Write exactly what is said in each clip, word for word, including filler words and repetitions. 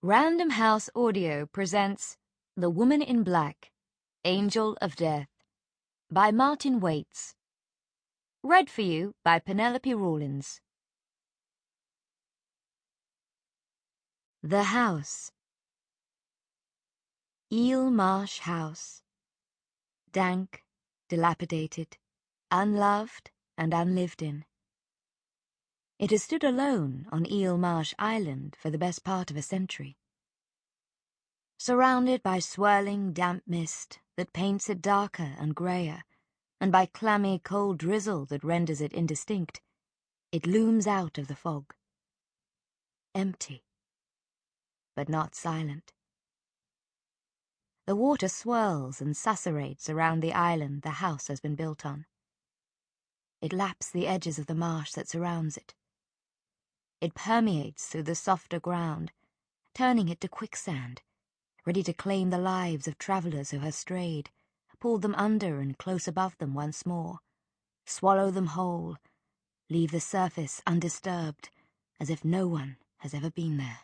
Random House Audio presents The Woman in Black, Angel of Death, by Martin Waits. Read for you by Penelope Rawlins. The House. Eel Marsh House. Dank, dilapidated, unloved and unlived in. It has stood alone on Eel Marsh Island for the best part of a century. Surrounded by swirling damp mist that paints it darker and greyer, and by clammy cold drizzle that renders it indistinct, it looms out of the fog. Empty, but not silent. The water swirls and susurrates around the island the house has been built on. It laps the edges of the marsh that surrounds it. It permeates through the softer ground, turning it to quicksand, ready to claim the lives of travellers who have strayed, pull them under and close above them once more, swallow them whole, leave the surface undisturbed, as if no one has ever been there.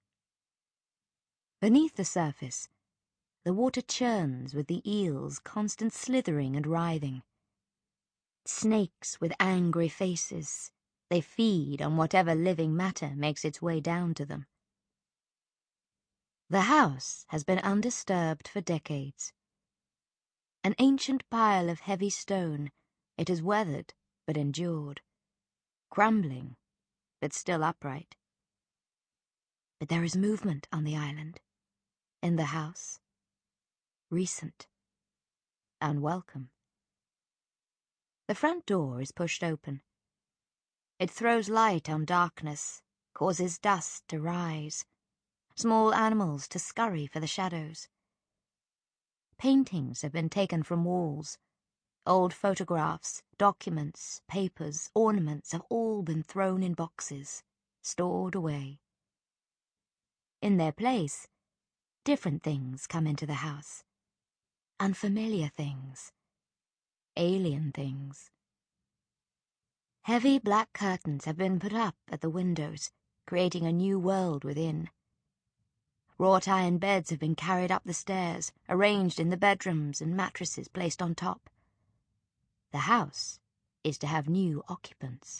Beneath the surface, the water churns with the eels' constant slithering and writhing. Snakes with angry faces, they feed on whatever living matter makes its way down to them. The house has been undisturbed for decades. An ancient pile of heavy stone, it has weathered but endured, crumbling but still upright. But there is movement on the island, in the house, recent, unwelcome. The front door is pushed open. It throws light on darkness, causes dust to rise, small animals to scurry for the shadows. Paintings have been taken from walls. Old photographs, documents, papers, ornaments have all been thrown in boxes, stored away. In their place, different things come into the house. Unfamiliar things. Alien things. Heavy black curtains have been put up at the windows, creating a new world within. Wrought iron beds have been carried up the stairs, arranged in the bedrooms and mattresses placed on top. The house is to have new occupants.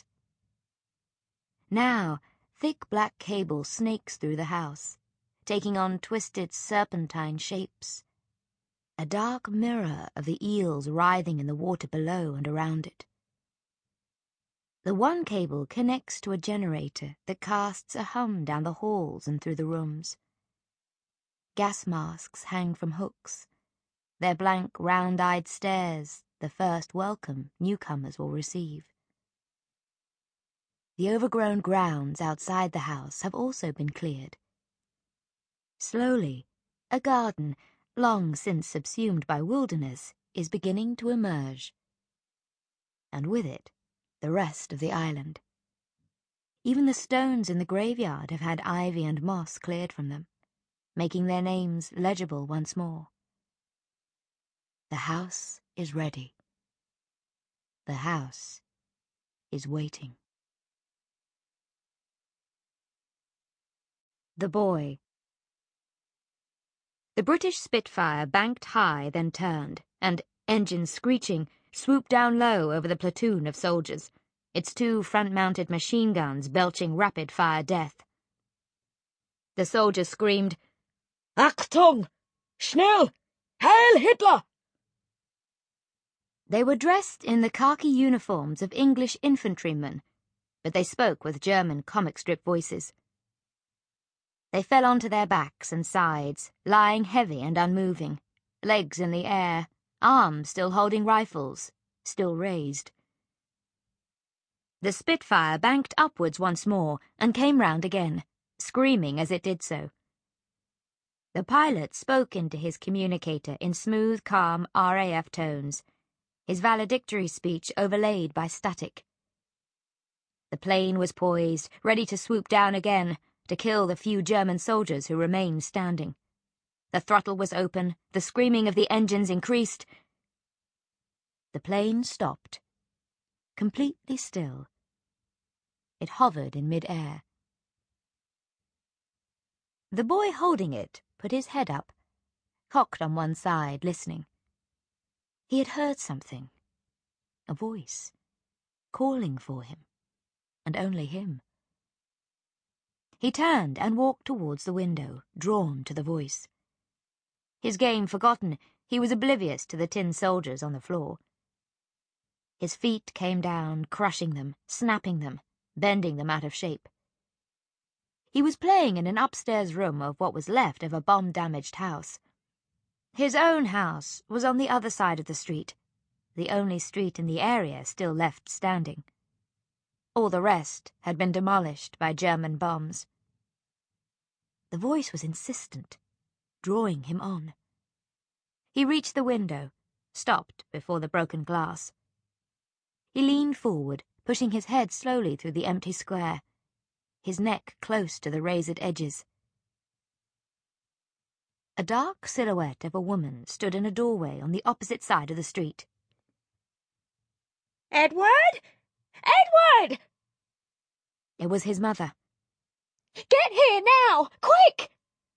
Now, thick black cable snakes through the house, taking on twisted serpentine shapes, a dark mirror of the eels writhing in the water below and around it. The one cable connects to a generator that casts a hum down the halls and through the rooms. Gas masks hang from hooks, their blank, round-eyed stares the first welcome newcomers will receive. The overgrown grounds outside the house have also been cleared. Slowly, a garden, long since subsumed by wilderness, is beginning to emerge. And with it, the rest of the island. Even the stones in the graveyard have had ivy and moss cleared from them, making their names legible once more. The house is ready. The house is waiting. The Boy. The British Spitfire banked high, then turned, and, engines screeching, swooped down low over the platoon of soldiers, its two front-mounted machine guns belching rapid-fire death. The soldiers screamed, "Achtung! Schnell! Heil Hitler!" They were dressed in the khaki uniforms of English infantrymen, but they spoke with German comic strip voices. They fell onto their backs and sides, lying heavy and unmoving, legs in the air, arms still holding rifles, still raised. The Spitfire banked upwards once more and came round again, screaming as it did so. The pilot spoke into his communicator in smooth, calm R A F tones, his valedictory speech overlaid by static. The plane was poised, ready to swoop down again, to kill the few German soldiers who remained standing. The throttle was open, the screaming of the engines increased. The plane stopped, completely still. It hovered in mid-air. The boy holding it put his head up, cocked on one side, listening. He had heard something, a voice, calling for him, and only him. He turned and walked towards the window, drawn to the voice. His game forgotten, he was oblivious to the tin soldiers on the floor. His feet came down, crushing them, snapping them, bending them out of shape. He was playing in an upstairs room of what was left of a bomb-damaged house. His own house was on the other side of the street, the only street in the area still left standing. All the rest had been demolished by German bombs. The voice was insistent, drawing him on. He reached the window, stopped before the broken glass. He leaned forward, pushing his head slowly through the empty square, his neck close to the razored edges. A dark silhouette of a woman stood in a doorway on the opposite side of the street. "Edward! Edward!" It was his mother. "Get here now! Quick!"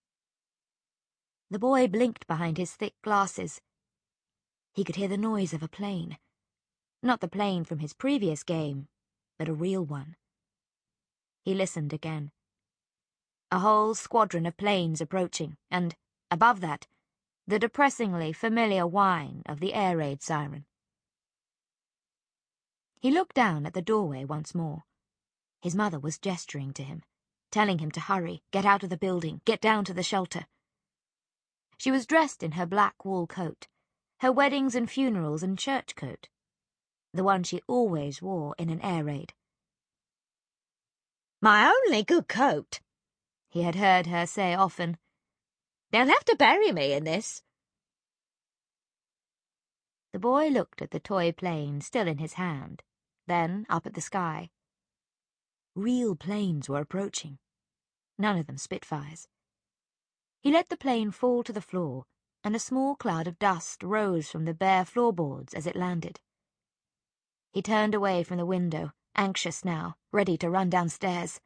The boy blinked behind his thick glasses. He could hear the noise of a plane. Not the plane from his previous game, but a real one. He listened again. A whole squadron of planes approaching, and, above that, the depressingly familiar whine of the air raid siren. He looked down at the doorway once more. His mother was gesturing to him, telling him to hurry, get out of the building, get down to the shelter. She was dressed in her black wool coat, her weddings and funerals and church coat, the one she always wore in an air raid. "My only good coat," he had heard her say often. "They'll have to bury me in this." The boy looked at the toy plane still in his hand, then up at the sky. Real planes were approaching, none of them Spitfires. He let the plane fall to the floor, and a small cloud of dust rose from the bare floorboards as it landed. He turned away from the window, anxious now, ready to run downstairs.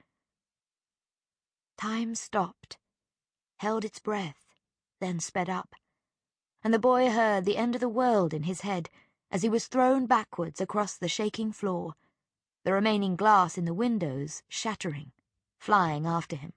Time stopped, held its breath, then sped up, and the boy heard the end of the world in his head as he was thrown backwards across the shaking floor, the remaining glass in the windows shattering, flying after him.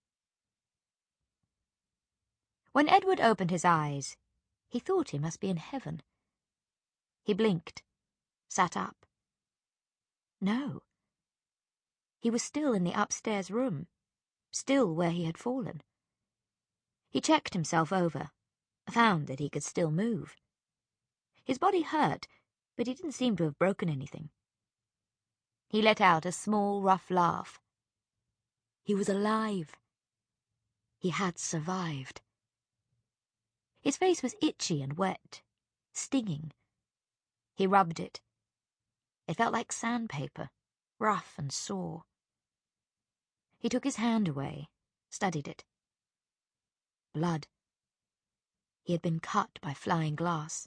When Edward opened his eyes, he thought he must be in heaven. He blinked, sat up. No. He was still in the upstairs room, still where he had fallen. He checked himself over, found that he could still move. His body hurt, but he didn't seem to have broken anything. He let out a small, rough laugh. He was alive. He had survived. His face was itchy and wet, stinging. He rubbed it. It felt like sandpaper, rough and sore. He took his hand away, studied it. Blood. He had been cut by flying glass.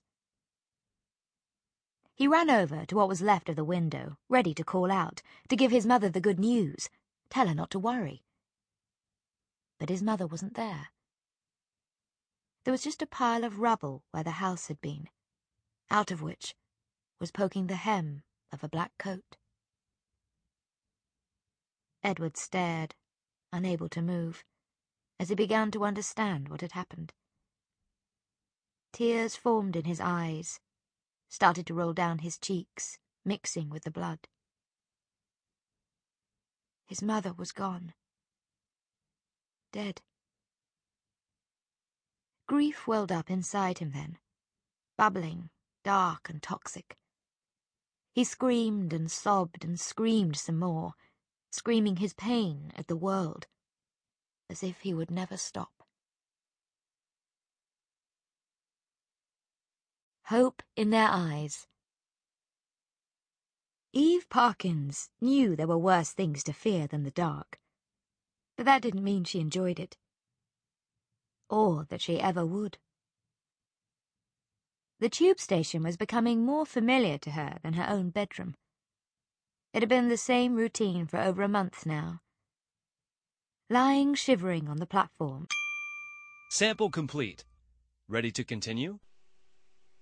He ran over to what was left of the window, ready to call out, to give his mother the good news, tell her not to worry. But his mother wasn't there. There was just a pile of rubble where the house had been, out of which was poking the hem of a black coat. Edward stared, unable to move, as he began to understand what had happened. Tears formed in his eyes, started to roll down his cheeks, mixing with the blood. His mother was gone. Dead. Grief welled up inside him then, bubbling, dark and toxic. He screamed and sobbed and screamed some more, screaming his pain at the world, as if he would never stop. Hope in their eyes. Eve Parkins knew there were worse things to fear than the dark, but that didn't mean she enjoyed it, or that she ever would. The tube station was becoming more familiar to her than her own bedroom. It had been the same routine for over a month now. lying shivering on the platform. Sample complete. Ready to continue?